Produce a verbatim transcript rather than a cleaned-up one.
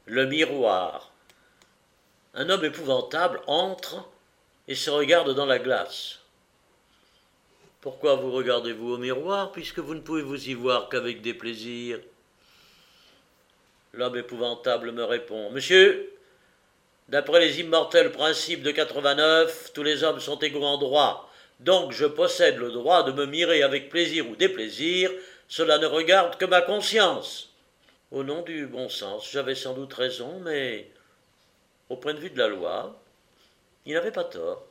Le miroir. Un homme épouvantable entre et se regarde dans la glace. Pourquoi vous regardez-vous au miroir, puisque vous ne pouvez vous y voir qu'avec des plaisirs? L'homme épouvantable me répond: Monsieur, d'après les immortels principes de quatre-vingt-neuf, tous les hommes sont égaux en droit, donc je possède le droit de me mirer avec plaisir ou déplaisir, cela ne regarde que ma conscience. Au nom du bon sens, j'avais sans doute raison, mais au point de vue de la loi, il n'avait pas tort.